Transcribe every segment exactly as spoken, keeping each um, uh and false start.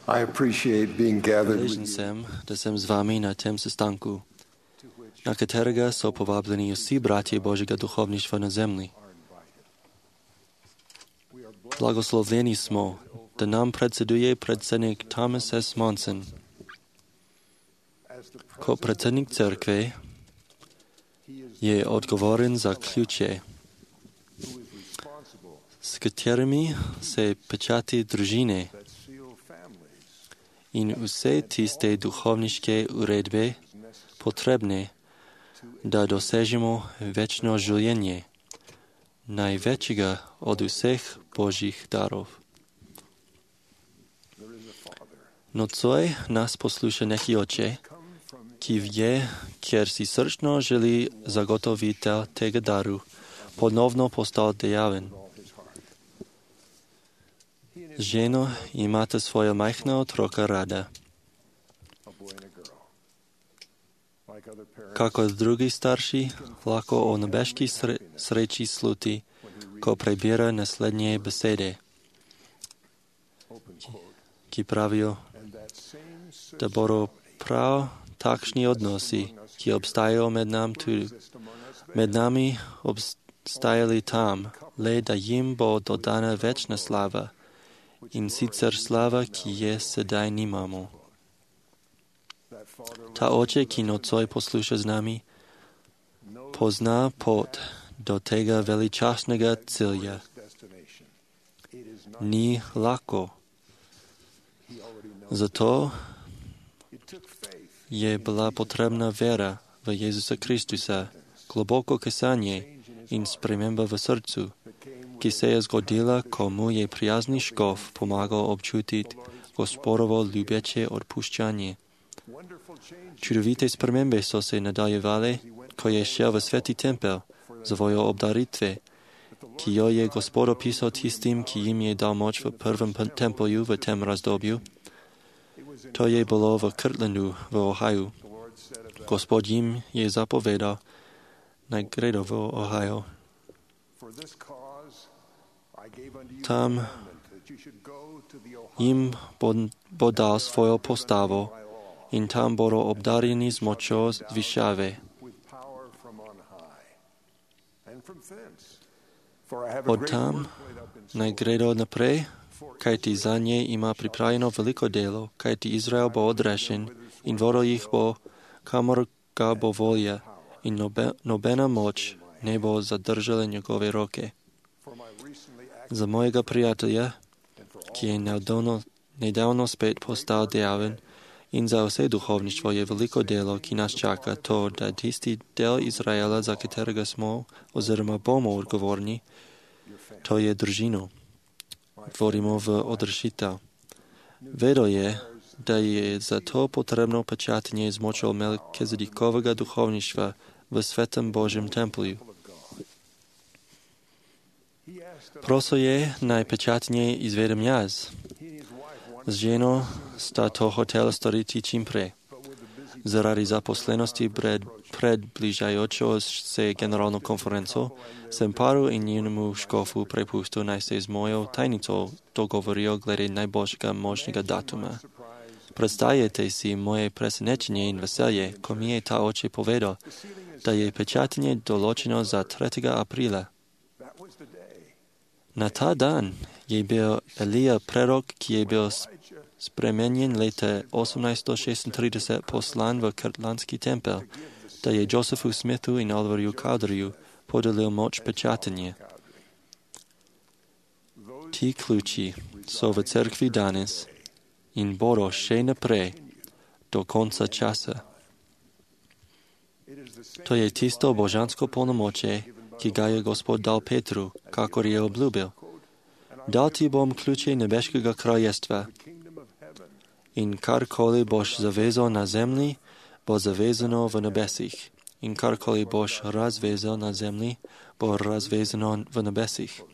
I appreciate being gathered with Hvaležen you, sem, da sem z vami na tem sestanku, na katerega so povabljeni vsi bratje Božjega duhovništva na zemlji. Blagoslovljeni smo, da nam predseduje predsednik Thomas S. Monson. Kot predsednik cerkve je odgovoren za ključe, s katerimi se pečati družine in vse tiste duhovniške uredbe potrebne, da dosežemo večno življenje, največjega od vseh Božjih darov. Nocoj nas posluša neki oče, ki je, ker si srčno želi zagotovitelj tega daru, ponovno postal dejaven. Ženo imate svoja majhna otroka rada. Kako drugi starši lahko o nebeški sre, sreči sluti, ko prebira naslednje besede, ki pravijo, da bodo prav takšni odnosi, ki obstajajo med, nam tudi, med nami, obstajali tam, le da jim bo dodana večna slava, in sicer slava, ki je sedaj nimamo. Ta oče, ki nocoj posluša z nami, pozna pot do tega veličastnega cilja. Ni lahko. Zato je bila potrebna vera v Jezusa Kristusa, globoko kesanje in sprememba v srcu, ki se je zgodila, ko mu je prijazni škof pomagal občutiti Gospodovo ljubeče odpuščanje. Čudovite spremembe so se nadaljevale, ko je šel v sveti tempel za vojo obdaritve, ki jo je Gospod opisal tistim, ki jim je dal moč v prvem templju v tem razdobju. To je bilo v Kirtlandu v Ohaju. Gospod jim je zapovedal, naj gredo v Ohio. Tam jim bo, bo dal svojo postavo in tam bodo obdarjeni z močjo zvišave. Od tam naj gredo naprej, kajti za nje ima pripravljeno veliko delo, kajti Izrael bo odrešen in vodil jih bo, kamor ga bo volja, in nobe, nobena moč ne bo zadržala njegove roke. Za mojega prijatelja, ki je nedavno, nedavno spet postal dejaven, in za vse duhovništvo je veliko delo, ki nas čaka, to, da tisti del Izraela, za katerega smo oziroma bomo odgovorni, to je družino. Tvorimo v odrešitev. Vedel je, da je za to potrebno pečatenje z močjo Melkizedikovega duhovništva v svetem Božjem templju. Prosil je, naj pečatenje izvedem jaz. Z ženo sta to hotela storiti čim prej. Zaradi zaposlenosti pred, pred bližajočo se generalno konferenco sem paru in njenemu škofu prepustil, naj se z mojo tajnico dogovorijo glede najboljšega možnega datuma. Predstavljajte si moje presenečenje in veselje, ko mi je ta oče povedal, da je pečatenje določeno za tretjega aprila. Na ta dan je bil Elija prerok, ki je bil spremenjen leta osemnajststo šestintrideset poslan v Kirtlandski tempel, da je Josephu Smithu in Oliverju Cowderyju podelil moč pečatenja. Ti ključi so v cerkvi danes in bodo še naprej do konca časa. To je tisto božansko polnomoče, ki ga je Gospod dal Petru, kakor je obljubil. Dal ti bom ključe nebeškega kraljestva in karkoli boš zavezal na zemlji, bo zavezano v nebesih, in karkoli boš razvezal na zemlji, bo razvezano v nebesih.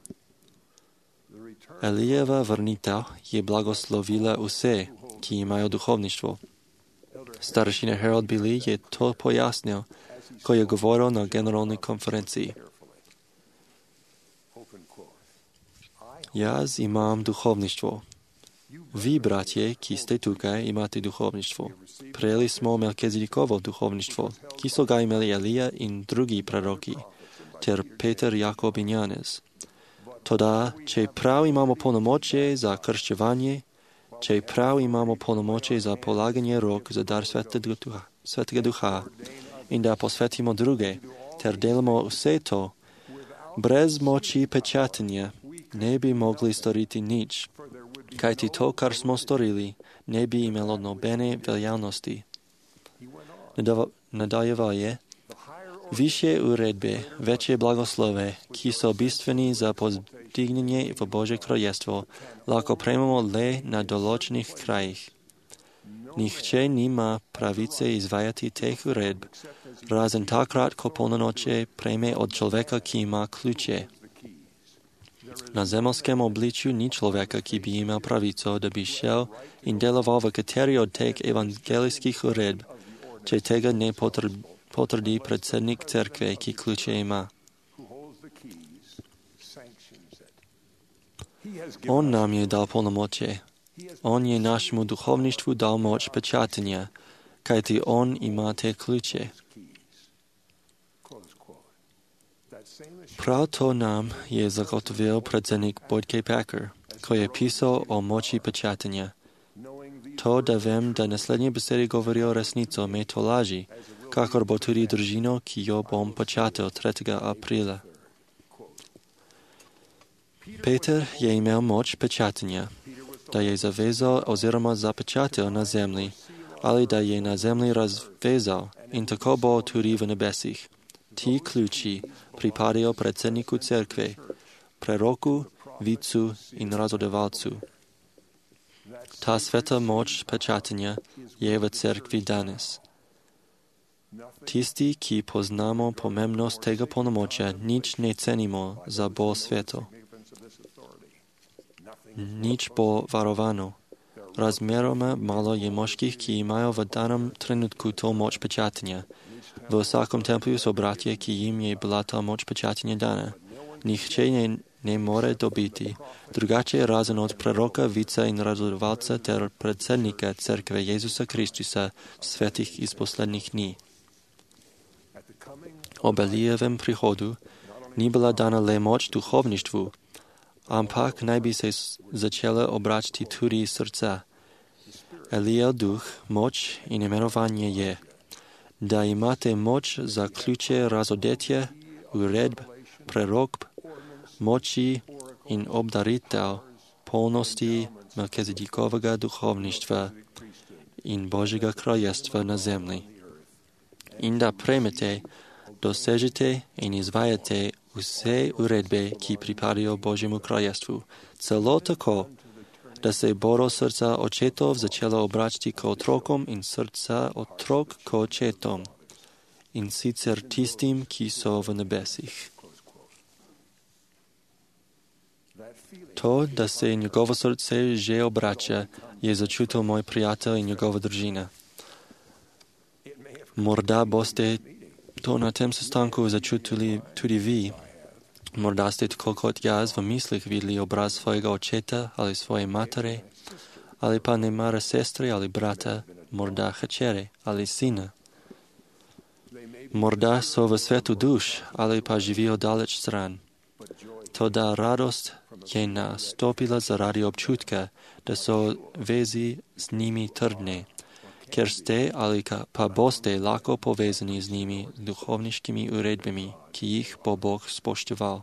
Elijeva vrnitev je blagoslovila vse, ki imajo duhovništvo. Staršina Harold Billy je to pojasnil, ko je govoril na generalni konferenciji. Jaz imam duhovništvo. Vy, bratie, ki ste tukaj, imate duhovništvo. Prijeli smo Melkizedikovo duhovništvo, ki so ga imeli Elija in drugi proroki, ter Peter, Jakob in Janez. Toda, če prav imamo polnomočje za krščevanje, če prav imamo polnomočje za polaganje rok za dar svetega duha, svetega duha in da posvetimo druge, ter delamo vse to, brez moči pečatenja ne bi mogli storiti nič, kajti to, kar smo storili, ne bi imelo nobene veljavnosti. Nadaljeval je, više uredbe, večje blagoslove, ki so bistveni za pozdignjenje v Božje kraljestvo, lahko prejmemo le na določenih krajih. Nihče nima pravice izvajati teh uredb, razen takrat, ko polnomočje prejme od človeka, ki ima ključe. Na zemeljskem obličju ni človeka, ki bi imel pravico, da bi šel in deloval v kateri od teh evangelijskih uredb, če tega ne potrdi predsednik cerkve, ki ključe ima. On nam je dal polnomočje. On je našemu duhovništvu dal moč pečatenja, kajti on ima te ključe. Prav to nam je zagotovil predsednik Boyd K. Packer, ko je pisal o moči pečatenja. To, da vem, da naslednje besede govorijo resnico, me to laži, kakor bo tudi družino, ki jo bom pečatil tretjega aprila. Peter je imel moč pečatenja, da je zavezal oziroma zapečatil na zemlji, ali da je na zemlji razvezal, in tako bo tudi v nebesih. Ti ključi pripadajo predsedniku cerkve, preroku, vicu in razodevalcu. Ta sveta moč pečatenja je v cerkvi danes. Tisti, ki poznamo pomembnost tega polnomočja, nič ne cenimo za bolj sveto. Nič bo varovano. Razmeroma malo je moških, ki imajo v danem trenutku to moč pečatenja. V vsakem templju so bratje, ki jim je bila ta moč pečatenja dana. Nihče ne, ne more dobiti. Drugače razen od preroka, vica in razodevalca ter predsednika cerkve Jezusa Kristusa, svetih iz poslednjih dni. Ob Elijevem prihodu ni bila dana le moč duhovništvu, ampak naj bi se začela obračati tudi srca. Elijev duh, moč in imenovanje je, da imate moč za ključe razodetja, uredb, prerokb, moči in obdaritev polnosti Melkizedikovega duhovništva in Božjega kraljestva na zemlji. In da prejmete, dosežete in izvajate vse uredbe, ki pripadajo Božjemu kraljestvu, celo tako, da se bodo srca očetov začela obračati k otrokom in srca otrok k očetom, in sicer tistim, ki so v nebesih. To, da se njegovo srce že obrača, je začutil moj prijatelj in njegova družina. Morda boste to na tem sestanku začutili tudi vi. Morda ste tako kot jaz v mislih videli obraz svojega očeta ali svoje matere, ali pa nemara sestre ali brata, morda hčere ali sina. Morda so v svetu duš ali pa živijo daleč stran. Toda radost je nastopila zaradi občutka, da so vezi z njimi trdne, ker ste ali pa boste lahko povezani z njimi duhovniškimi uredbami, ki jih bo Bog spoštoval.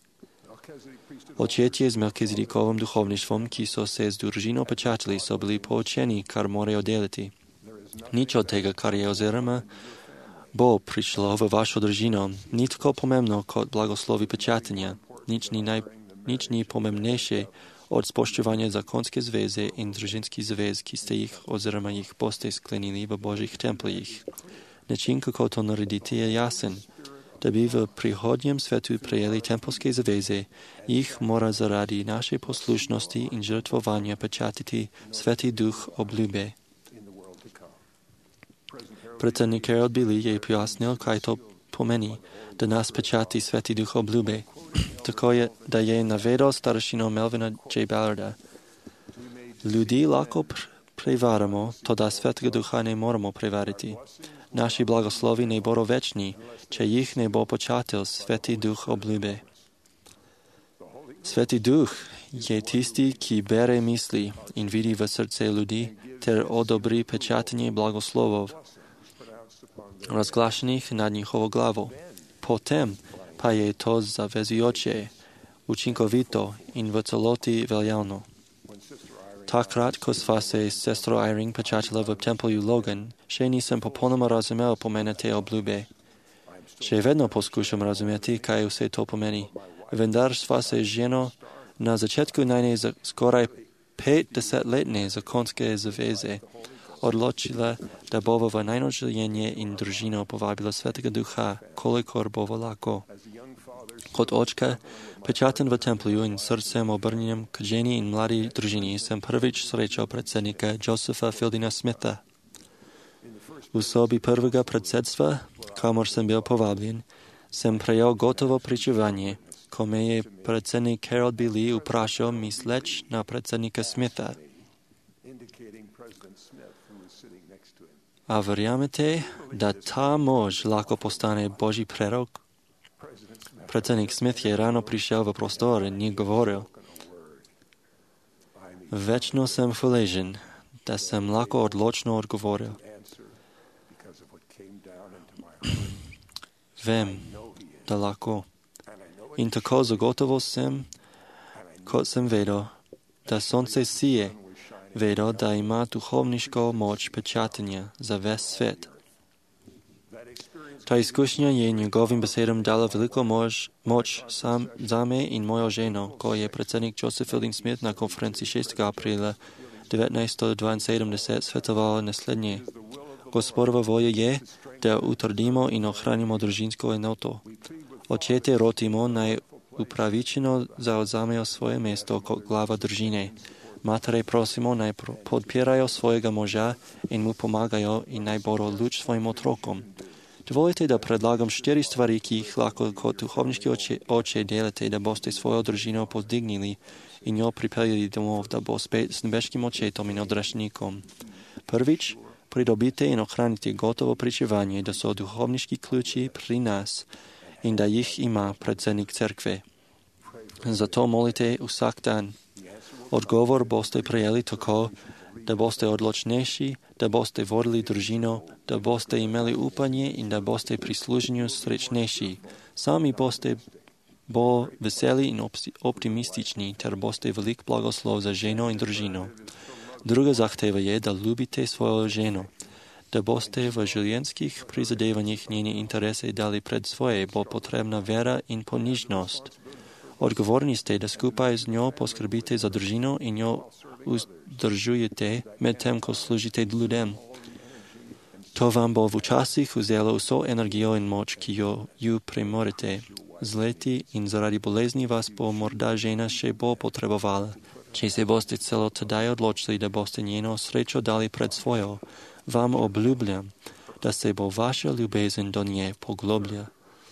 Očetje z Melkizedikovim duhovništvom, ki so se z družino pečatili, so bili poučeni, kar morajo delati. Nič od tega, kar je oziroma bo prišlo v vašo družino, ni tako pomembno kot blagoslovi pečatenja. Nič ni, naj, nič ni pomembnejše od spoštovanja zakonske zveze in družinskih zvez, ki ste jih oziroma jih boste sklenili v Božjih templjih. Način, kako to narediti, je jasen. Da bi v prihodnjem svetu prejeli templjske zaveze, jih mora zaradi naše poslušnosti in žrtvovanja pečatiti Sveti Duh obljube. Predsednik Harold Billy je pojasnil, kaj to pomeni, da nas pečati Sveti Duh obljube. Tako je, da je navedel staršino Melvina J. Ballarda. Ljudi lako prevaramo, toda Svetega Duha ne moramo prevariti. Naši blagoslovi ne bodo večni, če jih ne bo počatil Sveti Duh obljube. Sveti Duh je tisti, ki bere misli in vidi v srce ljudi ter odobri pečatenje blagoslovov, razglašenih nad njihovo glavo. Potem pa je to zavezujoče, učinkovito in v celoti veljavno. Takrat, ko sva se s sestro Irene pečatila v templju Logan, še nisem popolnoma razumel pomena te obljube. Še vedno poskušam razumeti, kaj vse to pomeni. Vendar sva se ženo na začetku najne skoraj petdesetletne zakonske zaveze odločila, da bova v najno življenje in družino povabila Svetega Duha, kolikor bova lahko. Kot očka, pečaten v templju in srcem obrnjenem k ženi in mladi družini, sem prvič srečal predsednika Josepha Fieldinga Smitha. V sobi prvega predsedstva, kamor sem bil povabljen, sem prejel gotovo pričevanje, ko me je predsednik Harold B. Lee vprašal misleč na predsednika Smitha. A verjamete, da ta mož lahko postane Božji prerok? Predsednik Smith je ráno prišiel v prostor in ni govoril. Večno sem hvaležen, da sem lahko odločno odgovoril. Vem, da lahko. In tako zagotovo sem, kot sem vedel, da sonce sije, vedel, da ima duhovniško moč pečatenja za ves svet. Ta izkušnja je njegovim besedam dala veliko mož, moč sam zame in mojo ženo, ko je predsednik Joseph Fielding Smith na konferenci šestega aprila devetnajststo dvainsedemdeset svetoval naslednje. Gospodova volja je, da utrdimo in ohranimo družinsko enoto. Očete rotimo naj upravičeno zaozamejo svoje mesto kot glava družine. Matere prosimo naj podpirajo svojega moža in mu pomagajo in naj bodo luč svojim otrokom. Dovolite, da predlagam štiri stvari, ki jih lahko kot duhovniški oče, oče delate, da boste svojo družino pozdignili in jo pripeljali domov, da bo spet s nebeškim očetom in odrešnikom. Prvič, pridobite in ohranite gotovo pričevanje, da so duhovniški ključi pri nas in da jih ima predsednik cerkve. Zato molite vsak dan. Odgovor boste prejeli tako, da boste odločnejši, da boste vodili družino, da boste imeli upanje in da boste pri služenju srečnejši. Sami boste bo veseli in optimistični, ter boste velik blagoslov za ženo in družino. Druga zahteva je, da ljubite svojo ženo. Da boste v življenjskih prizadevanjih njene interese dali pred svoje, bo potrebna vera in ponižnost. Odgovorni ste, da skupaj z njo poskrbite za družino in jo vzdržujete medtem, ko služite ljudem. To vam bo včasih vzelo vso energijo in moč, ki jo ju premorete. Z leti in zaradi bolezni vas bo morda žena še bo potrebovala. Če se boste celo tedaj odločili, da boste njeno srečo dali pred svojo, vam obljubljam, da se bo vaša ljubezen do nje poglobila.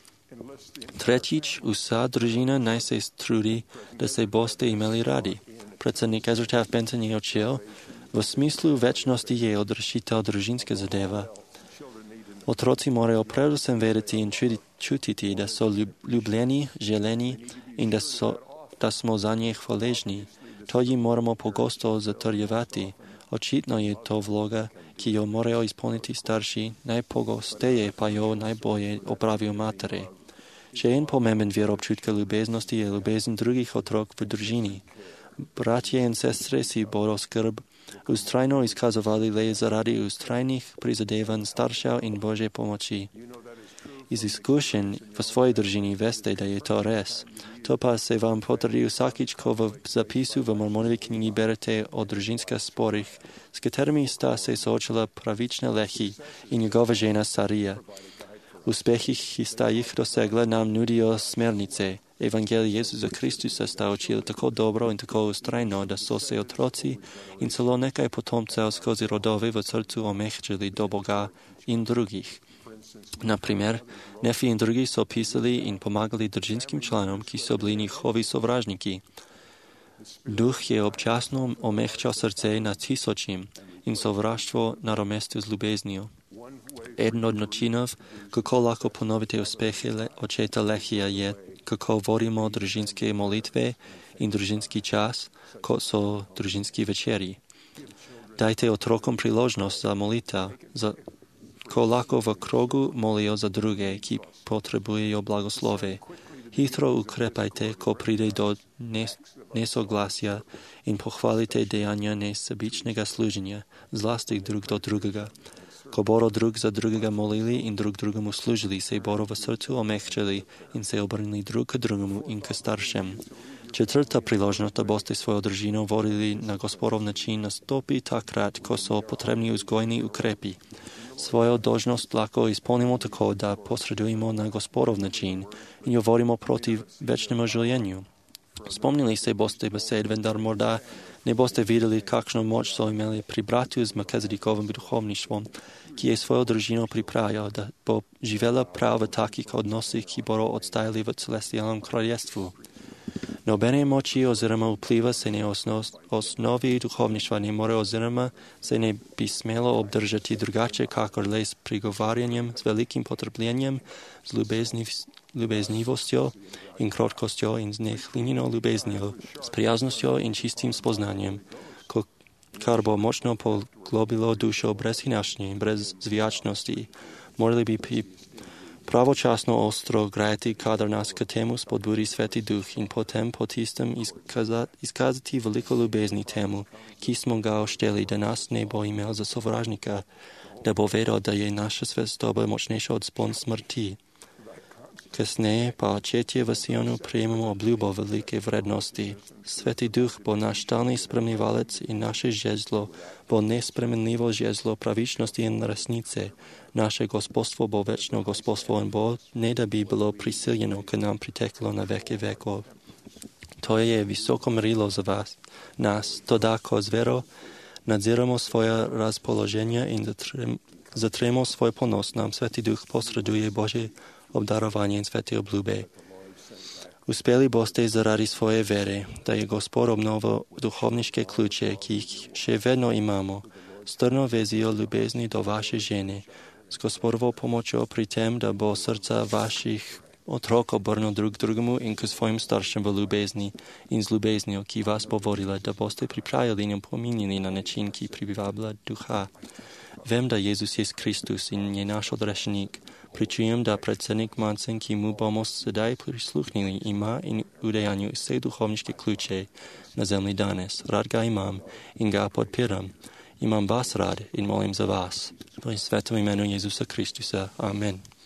Tretjič, vsa družina naj se trudi, da se boste imeli radi. Predsednik Ezra Taft Benson je učil, v smislu večnosti je odrešitev družinske zadeva. Otroci morajo predvsem vedeti in čutiti, da so ljubljeni, želeni in da, so, da smo za nje hvaležni. To jim moramo pogosto zatrjevati. Očitno je to vloga, ki jo morajo izpolniti starši, najpogosteje pa jo najbolje opravijo matere. Še en pomemben vir občutka ljubeznosti je ljubezen drugih otrok v družini. Bratje in sestre si bodo skrb ustrajno izkazovali le zaradi ustrajnih prizadevanj staršev in Božje pomoči. Iz izkušenj v svoji družini veste, da je to res. To pa se vam potrdi vsakič, ko v zapisu v Mormonovi knjigi berete o družinskih sporih, s katerimi sta se soočila pravična Lehi in njegova žena Sarija. Uspehi, ki sta jih dosegla, nam nudijo smernice. Evangelij Jezusa Kristusa sta učili tako dobro in tako ustrajno, da so se otroci in celo nekaj potomcev skozi rodove v srcu omehčili do Boga in drugih. Naprimer, Nefi in drugi so pisali in pomagali družinskim članom, ki so bili njihovi sovražniki. Duch je občasno omehčal srdce nad tisočim in sovraštvo na romestu z ljubeznijo. Eden od načinov, kako lahko ponovite uspehe le, očeta Lehija, je, kako vodimo družinske molitve in družinski čas, kot so družinski večeri. Dajte otrokom priložnost za molitev, za, ko lahko v krogu molijo za druge, ki potrebujejo blagoslove. Hitro ukrepajte, ko pride do nes- nesoglasja in pohvalite dejanja nesebičnega služenja, zlasti drug do drugega. Ko bodo drug za drugega molili in drug drugemu služili, se bodo v srcu omehčali in se obrnili drug k drugemu in k staršem. Četrta priložnost, da boste svojo družino vodili na Gospodov način, nastopi takrat, ko so potrebni vzgojni ukrepi. Svojo dolžnost lahko izpolnimo tako, da posredujemo na Gospodov način in jo vodimo proti večnemu življenju. Spomnili se boste besed, vendar morda ne boste videli, kakšno moč so imeli pri bratu z Melkizedikovim duhovništvom, ki je svojo družino pripravil, da bo živela prav v takih odnosih, ki bodo odstajali v celestialnem kraljestvu. Nobene moči oziroma vpliva se ne osno, osnovi duhovništva ne more oziroma se ne bi smelo obdržati drugače, kakor le s prigovarjanjem, s velikim potrpljenjem, z ljubezniv, ljubeznivostjo in krotkostjo in z nehlinjeno ljubeznijo, s prijaznostjo in čistim spoznanjem, ko, kar bo močno poglobilo dušo brez hinašnje in brez zvijačnosti. Morali bi pri pravočasno ostro grajati, kadar nas k temu spodbudi Sveti Duh in potem po tistem izkazati, izkazati veliko ljubezni temu, ki smo ga ošteli, da nas ne bo imel za sovražnika, da bo vedel, da je naša zvestoba močnejša od spon smrti. Kasneje pa očetje v Sionu prejemamo obljubo velike vrednosti. Sveti Duh bo naš stalni spremljevalec in naše žezlo bo nespremenljivo žezlo pravičnosti in resnice. Naše gospodstvo bo večno gospodstvo in bo, ne da bi bilo prisiljeno, k nam priteklo na veke vekov. To je visoko merilo za vas, nas, to da, ko z vero nadziramo svoje razpoloženja in zatrem, zatremo svoj ponos, nam Sveti Duh posreduje Božje obdarovanje in svete obljube. Uspeli boste zaradi svoje vere, da je Gospod obnovil duhovniške ključe, ki jih še vedno imamo, strno vezijo ljubezni do vaše žene, s Gospodovo pomočjo pri tem, da bo srca vaših otrok obrnil drug drugemu in k svojim staršem v ljubezni in z ljubeznijo, ki vas bo vodila, da boste pripravili in pominjeni na način, ki privablja duha. Vem, da Jezus je Kristus in je naš odrešenik. Pričujem, da predsednik Manson, ki mu bomo sedaj prisluhnili, ima in udejanju vse duhovniške ključe na zemlji danes. Rad ga imam in ga podpiram. Imam vas rad in molim za vas. V svetom imenu Jezusa Kristusa. Amen.